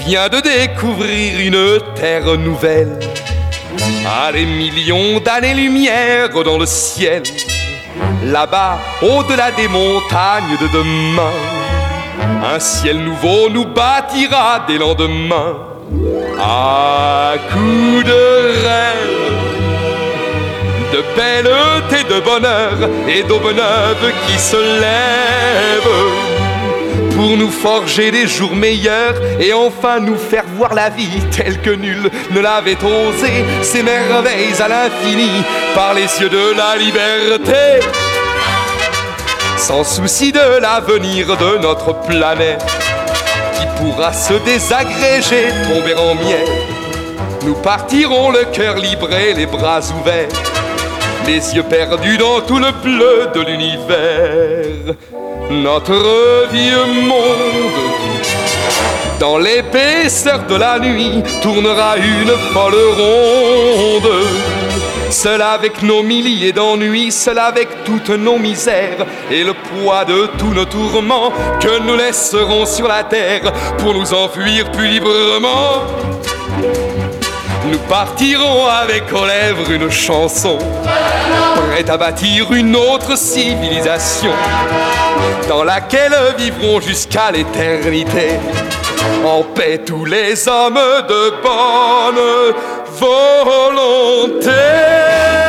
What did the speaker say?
vient de découvrir une terre nouvelle, à des millions d'années-lumière dans le ciel. Là-bas, au-delà des montagnes de demain, un ciel nouveau nous bâtira des lendemains. À coups de rêve, de belleté, de bonheur et d'aube neuve qui se lève pour nous forger des jours meilleurs et enfin nous faire voir la vie telle que nul ne l'avait osé, ces merveilles à l'infini par les yeux de la liberté. Sans souci de l'avenir de notre planète qui pourra se désagréger, tomber en miettes, nous partirons le cœur libre et les bras ouverts, les yeux perdus dans tout le bleu de l'univers. Notre vieux monde, dans l'épaisseur de la nuit, tournera une folle ronde. Seul avec nos milliers d'ennuis, seul avec toutes nos misères et le poids de tous nos tourments que nous laisserons sur la terre pour nous enfuir plus librement. Nous partirons avec aux lèvres une chanson, prête à bâtir une autre civilisation, dans laquelle vivront jusqu'à l'éternité, en paix tous les hommes de bonne volonté.